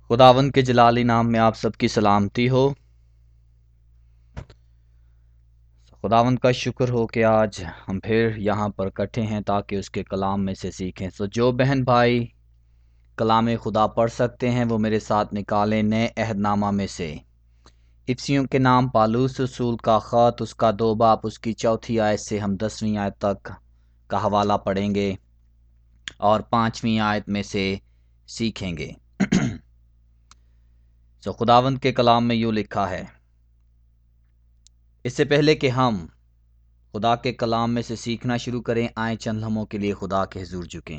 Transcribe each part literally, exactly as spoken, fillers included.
خداوند کے جلالی نام میں آپ سب کی سلامتی ہو۔ خداوند کا شکر ہو کہ آج ہم پھر یہاں پر اکٹھے ہیں تاکہ اس کے کلام میں سے سیکھیں۔ سو جو بہن بھائی کلام خدا پڑھ سکتے ہیں وہ میرے ساتھ نکالیں نئے عہد نامہ میں سے افسیوں کے نام پالوس رسول کا خط، اس کا دو باب، اس کی چوتھی آیت سے ہم دسویں آیت تک کا حوالہ پڑھیں گے اور پانچویں آیت میں سے سیکھیں گے۔ سو خداوند کے کلام میں یوں لکھا ہے۔ اس سے پہلے کہ ہم خدا کے کلام میں سے سیکھنا شروع کریں، آئیں چند لمحوں کے لیے خدا کے حضور جھکیں،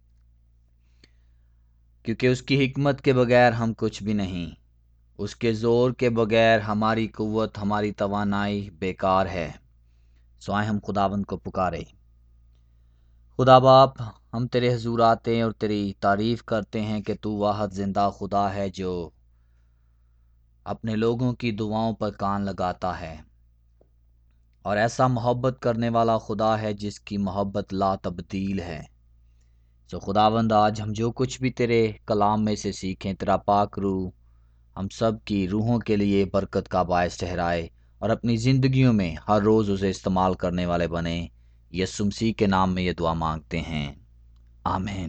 کیونکہ اس کی حکمت کے بغیر ہم کچھ بھی نہیں، اس کے زور کے بغیر ہماری قوت، ہماری توانائی بیکار ہے۔ سو آئیں ہم خداوند کو پکارے۔ خدا باپ، ہم تیرے حضور آتے ہیں اور تیری تعریف کرتے ہیں کہ تو واحد زندہ خدا ہے جو اپنے لوگوں کی دعاؤں پر کان لگاتا ہے، اور ایسا محبت کرنے والا خدا ہے جس کی محبت لا تبدیل ہے۔ سو خداوند، آج ہم جو کچھ بھی تیرے کلام میں سے سیکھیں، تیرا پاک روح ہم سب کی روحوں کے لیے برکت کا باعث ٹھہرائے اور اپنی زندگیوں میں ہر روز اسے استعمال کرنے والے بنے۔ یسوع مسیح کے نام میں یہ دعا مانگتے ہیں، آمین۔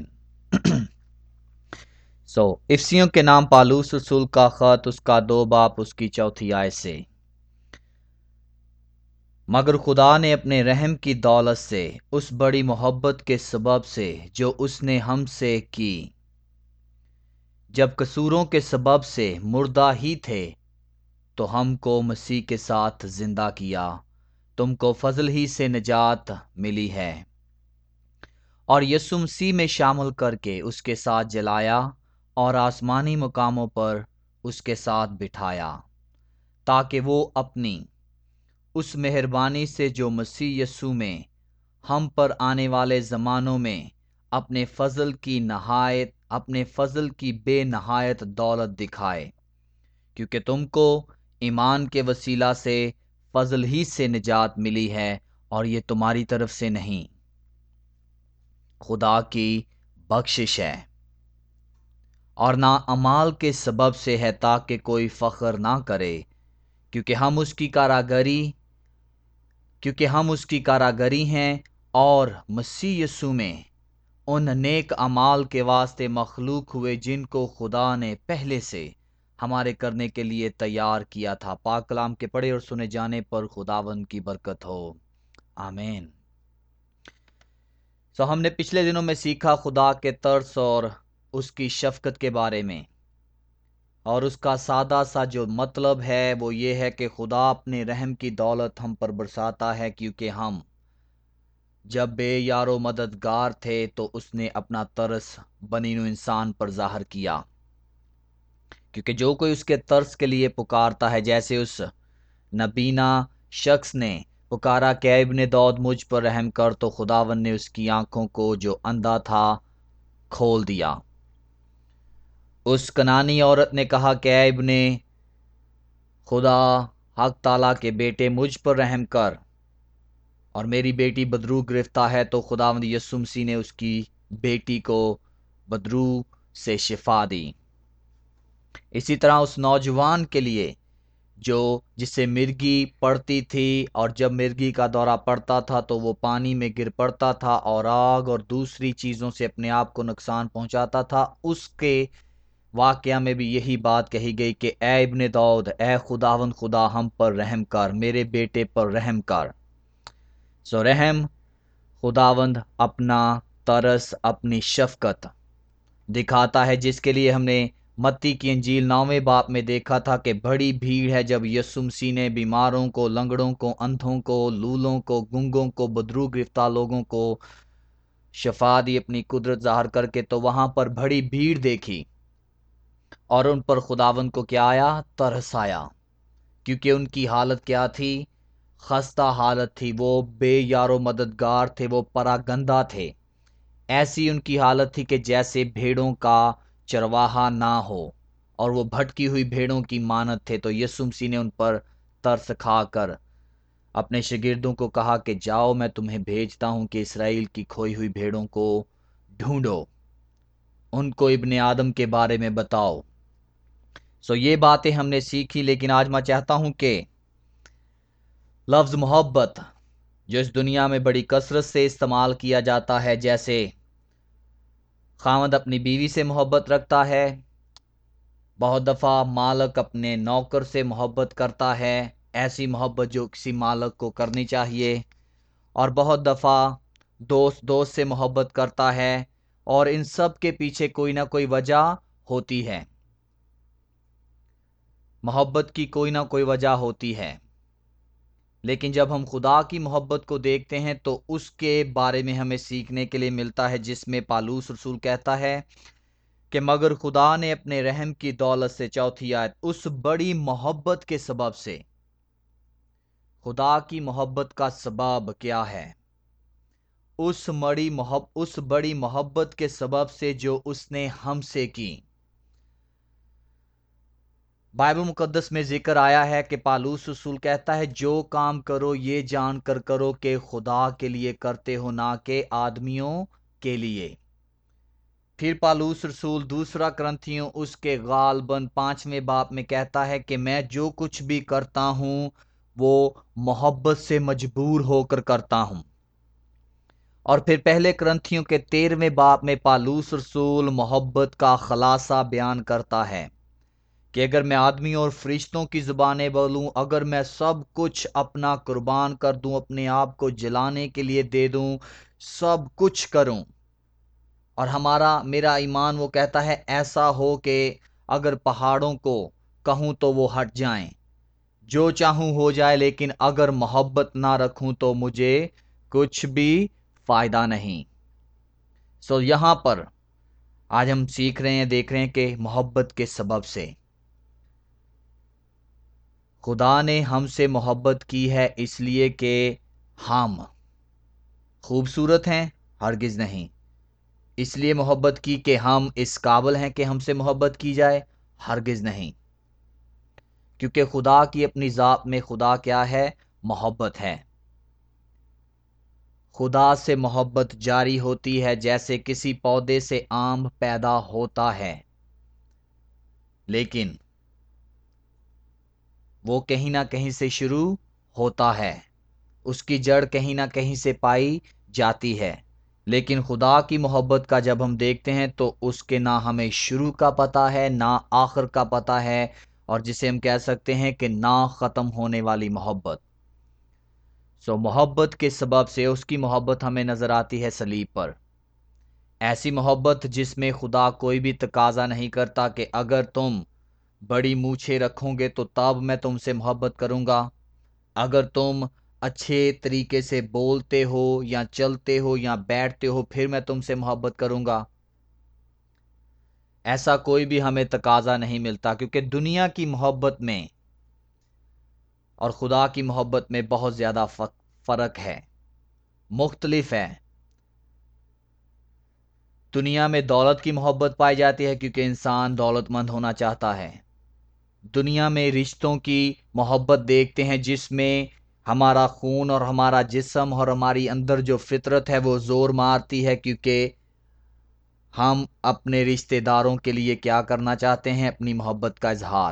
سو so, افسیوں کے نام پالوس رسول کا خط، اس کا دو باب، اس کی چوتھی آیت سے، مگر خدا نے اپنے رحم کی دولت سے، اس بڑی محبت کے سبب سے جو اس نے ہم سے کی، جب قصوروں کے سبب سے مردہ ہی تھے تو ہم کو مسیح کے ساتھ زندہ کیا۔ تم کو فضل ہی سے نجات ملی ہے اور یسوع مسیح میں شامل کر کے اس کے ساتھ جلایا اور آسمانی مقاموں پر اس کے ساتھ بٹھایا، تاکہ وہ اپنی اس مہربانی سے جو مسیح یسوع میں ہم پر آنے والے زمانوں میں اپنے فضل کی نہایت اپنے فضل کی بے نہایت دولت دکھائے، کیونکہ تم کو ایمان کے وسیلہ سے فضل ہی سے نجات ملی ہے، اور یہ تمہاری طرف سے نہیں، خدا کی بخشش ہے، اور نہ اعمال کے سبب سے ہے، تاکہ کوئی فخر نہ کرے، کیونکہ ہم اس کی کاراگری کیونکہ ہم اس کی کاراگری ہیں اور مسیح یسوع میں ان نیک اعمال کے واسطے مخلوق ہوئے جن کو خدا نے پہلے سے ہمارے کرنے کے لیے تیار کیا تھا۔ پاک کلام کے پڑھے اور سنے جانے پر خداوند کی برکت ہو، آمین۔ سو ہم نے پچھلے دنوں میں سیکھا خدا کے ترس اور اس کی شفقت کے بارے میں، اور اس کا سادہ سا جو مطلب ہے وہ یہ ہے کہ خدا اپنے رحم کی دولت ہم پر برساتا ہے، کیونکہ ہم جب بے یار و مددگار تھے تو اس نے اپنا ترس بنی نوع انسان پر ظاہر کیا، کیونکہ جو کوئی اس کے ترس کے لیے پکارتا ہے، جیسے اس نبینا شخص نے پکارا کہ اے ابن داؤد مجھ پر رحم کر، تو خداوند نے اس کی آنکھوں کو جو اندھا تھا کھول دیا۔ اس کنانی عورت نے کہا کہ اے ابن خدا حق تعالیٰ کے بیٹے مجھ پر رحم کر، اور میری بیٹی بدرو گرفتہ ہے، تو خداوند یسوع مسیح نے اس کی بیٹی کو بدرو سے شفا دی۔ اسی طرح اس نوجوان کے لیے جو جس سے مرگی پڑتی تھی، اور جب مرگی کا دورہ پڑتا تھا تو وہ پانی میں گر پڑتا تھا اور آگ اور دوسری چیزوں سے اپنے آپ کو نقصان پہنچاتا تھا، اس کے واقعہ میں بھی یہی بات کہی گئی کہ اے ابن داؤد، اے خداوند خدا ہم پر رحم کر، میرے بیٹے پر رحم کر۔ سو رحم، خداوند اپنا ترس، اپنی شفقت دکھاتا ہے، جس کے لیے ہم نے متی کی انجیل نویں باب میں دیکھا تھا کہ بڑی بھیڑ ہے جب یسوع مسیح نے بیماروں کو، لنگڑوں کو، اندھوں کو، لولوں کو، گنگوں کو، بدرو گرفتہ لوگوں کو شفا دی اپنی قدرت ظاہر کر کے، تو وہاں پر بڑی بھیڑ دیکھی اور ان پر خداوند کو کیا آیا؟ ترس آیا، کیونکہ ان کی حالت کیا تھی؟ خستہ حالت تھی، وہ بے یار و مددگار تھے، وہ پراگندہ تھے، ایسی ان کی حالت تھی کہ جیسے بھیڑوں کا چرواہا نہ ہو، اور وہ بھٹکی ہوئی بھیڑوں کی مانند تھے۔ تو یسوع مسیح نے ان پر ترس کھا کر اپنے شاگردوں کو کہا کہ جاؤ، میں تمہیں بھیجتا ہوں کہ اسرائیل کی کھوئی ہوئی بھیڑوں کو ڈھونڈو، ان کو ابن آدم کے بارے میں بتاؤ۔ سو یہ باتیں ہم نے سیکھی، لیکن آج میں چاہتا ہوں کہ لفظ محبت جو اس دنیا میں بڑی کثرت سے استعمال کیا جاتا ہے، جیسے خاوند اپنی بیوی سے محبت رکھتا ہے، بہت دفعہ مالک اپنے نوکر سے محبت کرتا ہے، ایسی محبت جو کسی مالک کو کرنی چاہیے، اور بہت دفعہ دوست دوست سے محبت کرتا ہے، اور ان سب کے پیچھے کوئی نہ کوئی وجہ ہوتی ہے، محبت کی کوئی نہ کوئی وجہ ہوتی ہے۔ لیکن جب ہم خدا کی محبت کو دیکھتے ہیں تو اس کے بارے میں ہمیں سیکھنے کے لیے ملتا ہے، جس میں پالوس رسول کہتا ہے کہ مگر خدا نے اپنے رحم کی دولت سے، چوتھی آیت، اس بڑی محبت کے سبب سے، خدا کی محبت کا سبب کیا ہے؟ اس بڑی محبت اس بڑی محبت کے سبب سے جو اس نے ہم سے کی۔ بائبل مقدس میں ذکر آیا ہے کہ پالوس رسول کہتا ہے، جو کام کرو یہ جان کر کرو کہ خدا کے لیے کرتے ہو، نہ کہ آدمیوں کے لیے۔ پھر پالوس رسول دوسرا کرنتھیوں اس کے غالباً پانچویں باب میں کہتا ہے کہ میں جو کچھ بھی کرتا ہوں وہ محبت سے مجبور ہو کر کرتا ہوں۔ اور پھر پہلے کرنتھیوں کے تیرہویں باب میں پالوس رسول محبت کا خلاصہ بیان کرتا ہے کہ اگر میں آدمیوں اور فرشتوں کی زبانیں بولوں، اگر میں سب کچھ اپنا قربان کر دوں، اپنے آپ کو جلانے کے لیے دے دوں، سب کچھ کروں، اور ہمارا میرا ایمان وہ کہتا ہے ایسا ہو کہ اگر پہاڑوں کو کہوں تو وہ ہٹ جائیں، جو چاہوں ہو جائے، لیکن اگر محبت نہ رکھوں تو مجھے کچھ بھی فائدہ نہیں۔ سو یہاں پر آج ہم سیکھ رہے ہیں، دیکھ رہے ہیں کہ محبت کے سبب سے خدا نے ہم سے محبت کی ہے، اس لیے کہ ہم خوبصورت ہیں؟ ہرگز نہیں۔ اس لیے محبت کی کہ ہم اس قابل ہیں کہ ہم سے محبت کی جائے؟ ہرگز نہیں، کیونکہ خدا کی اپنی ذات میں خدا کیا ہے؟ محبت ہے۔ خدا سے محبت جاری ہوتی ہے جیسے کسی پودے سے آم پیدا ہوتا ہے، لیکن وہ کہیں نہ کہیں سے شروع ہوتا ہے، اس کی جڑ کہیں نہ کہیں سے پائی جاتی ہے، لیکن خدا کی محبت کا جب ہم دیکھتے ہیں تو اس کے نہ ہمیں شروع کا پتہ ہے، نہ آخر کا پتہ ہے، اور جسے ہم کہہ سکتے ہیں کہ نہ ختم ہونے والی محبت۔ سو محبت کے سبب سے اس کی محبت ہمیں نظر آتی ہے صلیب پر، ایسی محبت جس میں خدا کوئی بھی تقاضا نہیں کرتا کہ اگر تم بڑی مونچھیں رکھو گے تو تب میں تم سے محبت کروں گا، اگر تم اچھے طریقے سے بولتے ہو یا چلتے ہو یا بیٹھتے ہو پھر میں تم سے محبت کروں گا۔ ایسا کوئی بھی ہمیں تقاضا نہیں ملتا، کیونکہ دنیا کی محبت میں اور خدا کی محبت میں بہت زیادہ فرق ہے، مختلف ہے۔ دنیا میں دولت کی محبت پائی جاتی ہے کیونکہ انسان دولت مند ہونا چاہتا ہے۔ دنیا میں رشتوں کی محبت دیکھتے ہیں جس میں ہمارا خون اور ہمارا جسم اور ہماری اندر جو فطرت ہے وہ زور مارتی ہے، کیونکہ ہم اپنے رشتہ داروں کے لیے کیا کرنا چاہتے ہیں؟ اپنی محبت کا اظہار۔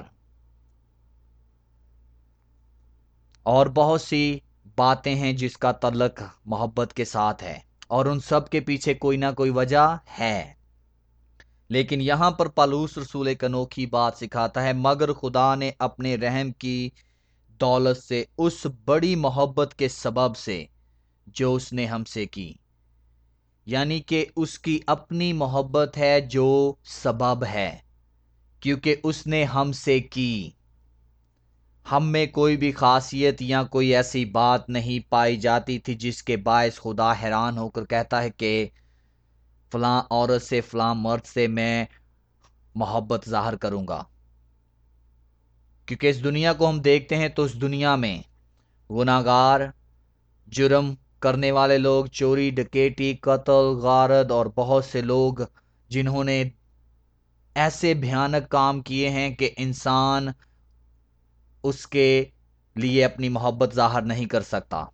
اور بہت سی باتیں ہیں جس کا تعلق محبت کے ساتھ ہے، اور ان سب کے پیچھے کوئی نہ کوئی وجہ ہے، لیکن یہاں پر پالوس رسول ایک انوکھی بات سکھاتا ہے، مگر خدا نے اپنے رحم کی دولت سے، اس بڑی محبت کے سبب سے جو اس نے ہم سے کی، یعنی کہ اس کی اپنی محبت ہے جو سبب ہے، کیونکہ اس نے ہم سے کی۔ ہم میں کوئی بھی خاصیت یا کوئی ایسی بات نہیں پائی جاتی تھی جس کے باعث خدا حیران ہو کر کہتا ہے کہ فلاں عورت سے، فلاں مرد سے میں محبت ظاہر کروں گا، کیونکہ اس دنیا کو ہم دیکھتے ہیں تو اس دنیا میں گناہگار، جرم کرنے والے لوگ، چوری، ڈکیٹی، قتل، غارت اور بہت سے لوگ جنہوں نے ایسے بھیانک کام کیے ہیں کہ انسان اس کے لیے اپنی محبت ظاہر نہیں کر سکتا۔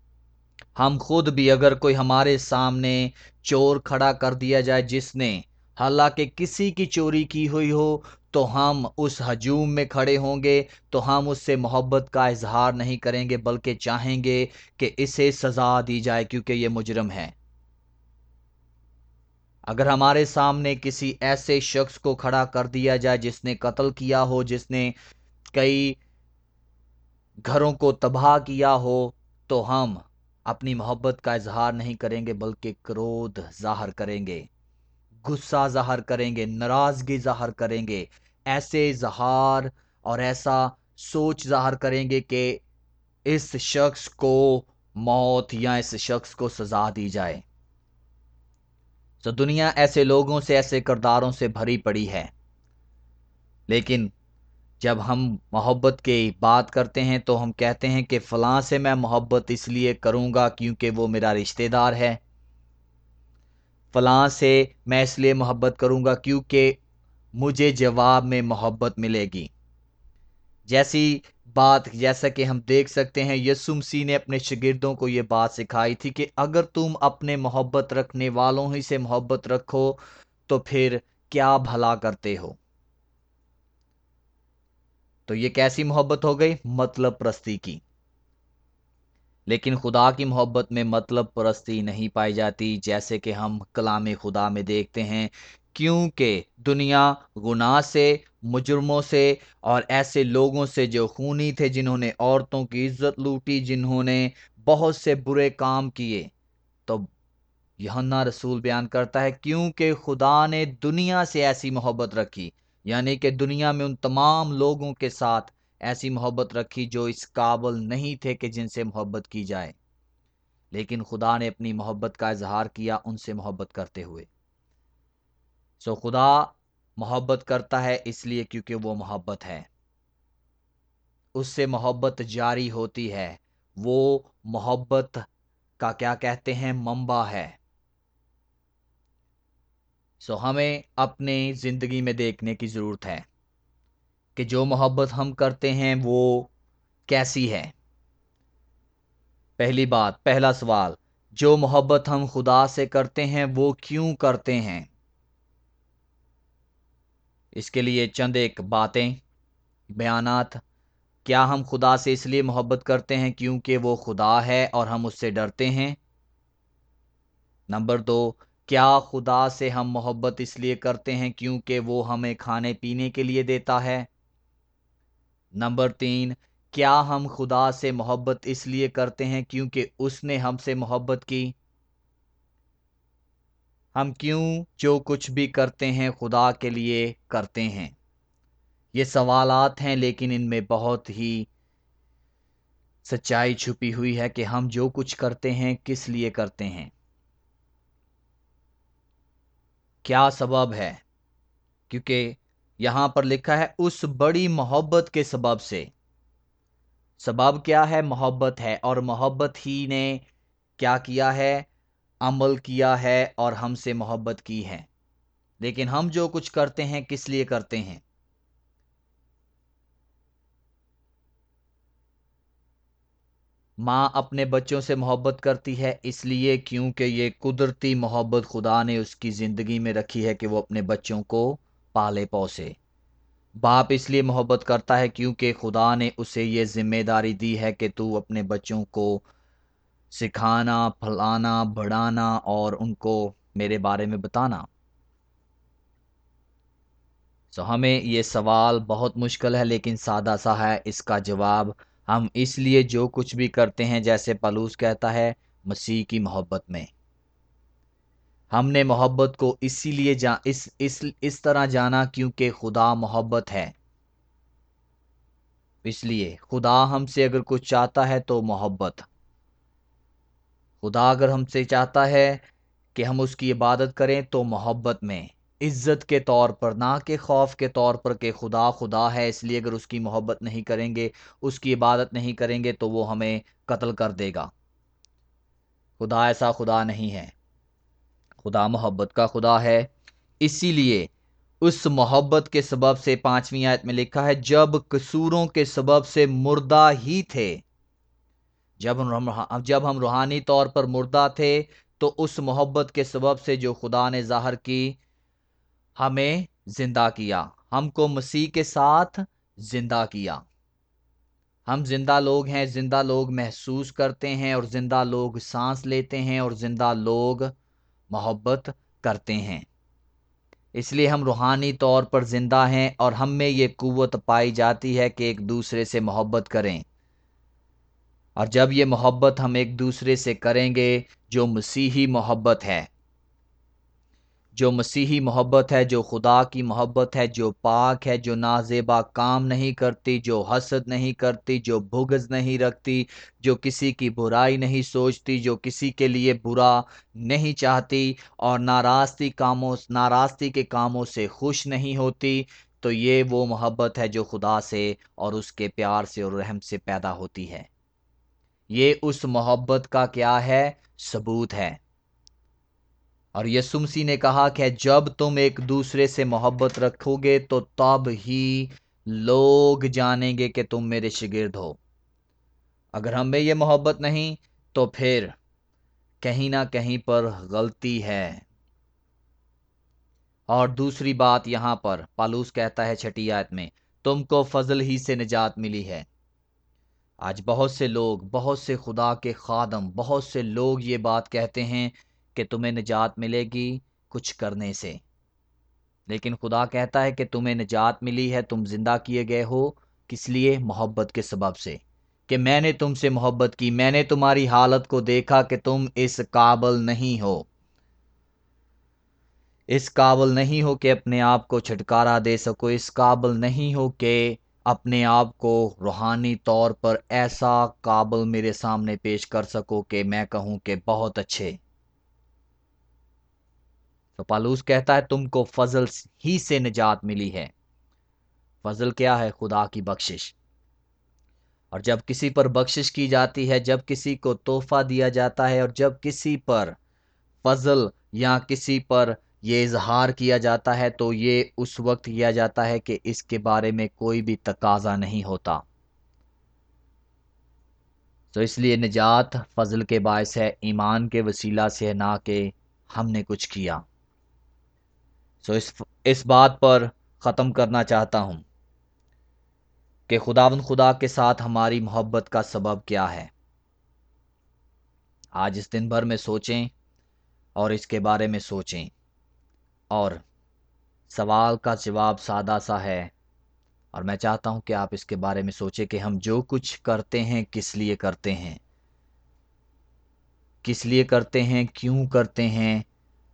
ہم خود بھی اگر کوئی ہمارے سامنے چور کھڑا کر دیا جائے جس نے حالانکہ کسی کی چوری کی ہوئی ہو تو ہم اس ہجوم میں کھڑے ہوں گے تو ہم اس سے محبت کا اظہار نہیں کریں گے، بلکہ چاہیں گے کہ اسے سزا دی جائے کیونکہ یہ مجرم ہے۔ اگر ہمارے سامنے کسی ایسے شخص کو کھڑا کر دیا جائے جس نے قتل کیا ہو، جس نے کئی گھروں کو تباہ کیا ہو، تو ہم اپنی محبت کا اظہار نہیں کریں گے بلکہ کرودھ ظاہر کریں گے، غصہ ظاہر کریں گے، ناراضگی ظاہر کریں گے، ایسے اظہار اور ایسا سوچ ظاہر کریں گے کہ اس شخص کو موت یا اس شخص کو سزا دی جائے۔ تو دنیا ایسے لوگوں سے، ایسے کرداروں سے بھری پڑی ہے، لیکن جب ہم محبت کی بات کرتے ہیں تو ہم کہتے ہیں کہ فلاں سے میں محبت اس لیے کروں گا کیونکہ وہ میرا رشتہ دار ہے، فلاں سے میں اس لیے محبت کروں گا کیونکہ مجھے جواب میں محبت ملے گی۔ جیسی بات جیسا کہ ہم دیکھ سکتے ہیں یسوع مسیح نے اپنے شاگردوں کو یہ بات سکھائی تھی کہ اگر تم اپنے محبت رکھنے والوں ہی سے محبت رکھو تو پھر کیا بھلا کرتے ہو۔ تو یہ کیسی محبت ہو گئی؟ مطلب پرستی کی۔ لیکن خدا کی محبت میں مطلب پرستی نہیں پائی جاتی، جیسے کہ ہم کلام خدا میں دیکھتے ہیں، کیونکہ دنیا گناہ سے، مجرموں سے اور ایسے لوگوں سے جو خونی تھے، جنہوں نے عورتوں کی عزت لوٹی، جنہوں نے بہت سے برے کام کیے، تو یوحنا رسول بیان کرتا ہے کیونکہ خدا نے دنیا سے ایسی محبت رکھی، یعنی کہ دنیا میں ان تمام لوگوں کے ساتھ ایسی محبت رکھی جو اس قابل نہیں تھے کہ جن سے محبت کی جائے، لیکن خدا نے اپنی محبت کا اظہار کیا ان سے محبت کرتے ہوئے۔ سو خدا محبت کرتا ہے اس لیے کیونکہ وہ محبت ہے، اس سے محبت جاری ہوتی ہے، وہ محبت کا کیا کہتے ہیں منبع ہے۔ سو ہمیں اپنی زندگی میں دیکھنے کی ضرورت ہے کہ جو محبت ہم کرتے ہیں وہ کیسی ہے۔ پہلی بات، پہلا سوال، جو محبت ہم خدا سے کرتے ہیں وہ کیوں کرتے ہیں؟ اس کے لیے چند ایک باتیں، بیانات۔ کیا ہم خدا سے اس لیے محبت کرتے ہیں کیونکہ وہ خدا ہے اور ہم اس سے ڈرتے ہیں؟ نمبر دو، کیا خدا سے ہم محبت اس لیے کرتے ہیں کیونکہ وہ ہمیں کھانے پینے کے لیے دیتا ہے؟ نمبر تین، کیا ہم خدا سے محبت اس لیے کرتے ہیں کیونکہ اس نے ہم سے محبت کی؟ ہم کیوں جو کچھ بھی کرتے ہیں خدا کے لیے کرتے ہیں؟ یہ سوالات ہیں، لیکن ان میں بہت ہی سچائی چھپی ہوئی ہے کہ ہم جو کچھ کرتے ہیں کس لیے کرتے ہیں، کیا سبب ہے؟ کیونکہ یہاں پر لکھا ہے اس بڑی محبت کے سبب سے۔ سبب کیا ہے؟ محبت ہے، اور محبت ہی نے کیا کیا ہے؟ عمل کیا ہے اور ہم سے محبت کی ہے۔ لیکن ہم جو کچھ کرتے ہیں کس لیے کرتے ہیں؟ ماں اپنے بچوں سے محبت کرتی ہے اس لیے کیونکہ یہ قدرتی محبت خدا نے اس کی زندگی میں رکھی ہے کہ وہ اپنے بچوں کو پالے پوسے۔ باپ اس لیے محبت کرتا ہے کیونکہ خدا نے اسے یہ ذمہ داری دی ہے کہ تو اپنے بچوں کو سکھانا، پھلانا، بڑھانا اور ان کو میرے بارے میں بتانا۔ سو ہمیں یہ سوال بہت مشکل ہے لیکن سادہ سا ہے، اس کا جواب ہم اس لیے جو کچھ بھی کرتے ہیں، جیسے پالوس کہتا ہے، مسیح کی محبت میں۔ ہم نے محبت کو اسی لیے جا اس اس اس طرح جانا کیونکہ خدا محبت ہے۔ اس لیے خدا ہم سے اگر کچھ چاہتا ہے تو محبت۔ خدا اگر ہم سے چاہتا ہے کہ ہم اس کی عبادت کریں تو محبت میں، عزت کے طور پر، نہ کہ خوف کے طور پر کہ خدا خدا ہے اس لیے اگر اس کی محبت نہیں کریں گے، اس کی عبادت نہیں کریں گے تو وہ ہمیں قتل کر دے گا۔ خدا ایسا خدا نہیں ہے، خدا محبت کا خدا ہے۔ اسی لیے اس محبت کے سبب سے پانچویں آیت میں لکھا ہے، جب قصوروں کے سبب سے مردہ ہی تھے، جب ہم جب ہم روحانی طور پر مردہ تھے تو اس محبت کے سبب سے جو خدا نے ظاہر کی، हमें जिंदा किया, हमको मसीह के साथ जिंदा किया। हम जिंदा लोग हैं, जिंदा लोग महसूस करते हैं और जिंदा लोग सांस लेते हैं और जिंदा लोग मोहब्बत करते हैं। इसलिए हम रूहानी तौर पर जिंदा हैं और हम में ये कुव्वत पाई जाती है कि एक दूसरे से मोहब्बत करें। और जब ये मोहब्बत हम एक दूसरे से करेंगे, जो मसीही मोहब्बत है, जो मसीही मोहब्बत है, जो खुदा की मोहब्बत है, जो पाक है, जो नाजेबा काम नहीं करती, जो हसद नहीं करती, जो बुग़्ज़ नहीं रखती, जो किसी की बुराई नहीं सोचती, जो किसी के लिए बुरा नहीं चाहती और नाराज़गी कामों नाराज़गी के कामों से खुश नहीं होती, तो ये वो मोहब्बत है जो खुदा से और उसके प्यार से और रहम से पैदा होती है। ये उस मोहब्बत का क्या है? सबूत है। और यीशु मसीह ने कहा कि जब तुम एक दूसरे से मोहब्बत रखोगे तो तब ही लोग जानेंगे कि तुम मेरे शागिर्द हो। अगर हम में ये मोहब्बत नहीं तो फिर कहीं ना कहीं पर गलती है। और दूसरी बात यहाँ पर पालूस कहता है छठी आयत में, तुमको फजल ही से निजात मिली है। आज बहुत से लोग, बहुत से खुदा के खादम, बहुत से लोग ये बात कहते हैं कि तुम्हें निजात मिलेगी कुछ करने से, लेकिन खुदा कहता है कि तुम्हें निजात मिली है, तुम जिंदा किए गए हो। किस लिए? मोहब्बत के सबब से, कि मैंने तुमसे मोहब्बत की, मैंने तुम्हारी हालत को देखा कि तुम इस काबिल नहीं हो, इस काबिल नहीं हो कि अपने आप को छुटकारा दे सको, इस काबिल नहीं हो कि अपने आप को रूहानी तौर पर ऐसा काबिल मेरे सामने पेश कर सको कि मैं कहूं कि बहुत अच्छे। तो पालूस कहता है तुमको फजल ही से निजात मिली है। फजल क्या है? खुदा की बख्शिश। और जब किसी पर बख्शिश की जाती है, जब किसी को तोहफा दिया जाता है और जब किसी पर फजल या किसी पर ये इजहार किया जाता है, तो ये उस वक्त किया जाता है कि इसके बारे में कोई भी तकाजा नहीं होता। तो इसलिए निजात फजल के बायस है, ईमान के वसीला से है, ना कि हमने कुछ किया। सो इस इस बात पर ख़त्म करना चाहता हूँ कि खुदावंद खुदा के साथ हमारी मोहब्बत का सबब क्या है। आज इस दिन भर में सोचें और इसके बारे में सोचें। और सवाल का जवाब सादा सा है, और मैं चाहता हूं कि आप इसके बारे में सोचें कि हम जो कुछ करते हैं किस लिए करते हैं, किस लिए करते हैं, क्यों करते हैं।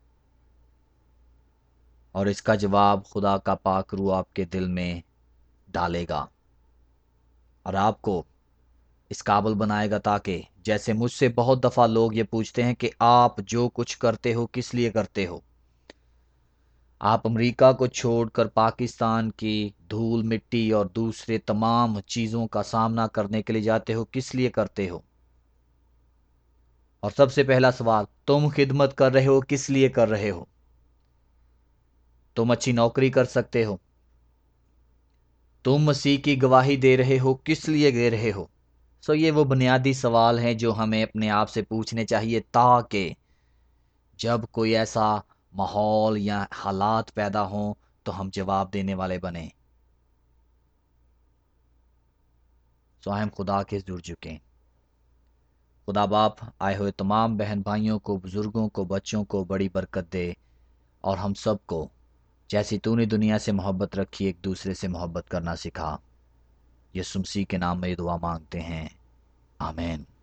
और इसका जवाब खुदा का पाक रूह आपके दिल में डालेगा और आपको इस काबिल बनाएगा, ताकि जैसे मुझसे बहुत दफ़ा लोग ये पूछते हैं कि आप जो कुछ करते हो किस लिए करते हो। आप अमेरिका को छोड़कर पाकिस्तान की धूल मिट्टी और दूसरे तमाम चीज़ों का सामना करने के लिए जाते हो, किस लिए करते हो। और सबसे पहला सवाल, तुम खिदमत कर रहे हो किस लिए कर रहे हो। तुम अच्छी नौकरी कर सकते हो, तुम मसीह की गवाही दे रहे हो, किस लिए दे रहे हो। सो ये वो बुनियादी सवाल हैं जो हमें अपने आप से पूछने चाहिए, ताकि जब कोई ऐसा माहौल या हालात पैदा हों तो हम जवाब देने वाले बने। सो हम खुदा के जुड़ चुके। खुदा बाप आए हुए तमाम बहन भाइयों को, बुजुर्गों को, बच्चों को बड़ी बरकत दे, और हम सबको जैसी तूने दुनिया से मोहब्बत रखी एक दूसरे से मोहब्बत करना सिखा। यीशु मसीह के नाम में ये दुआ मांगते हैं, आमीन।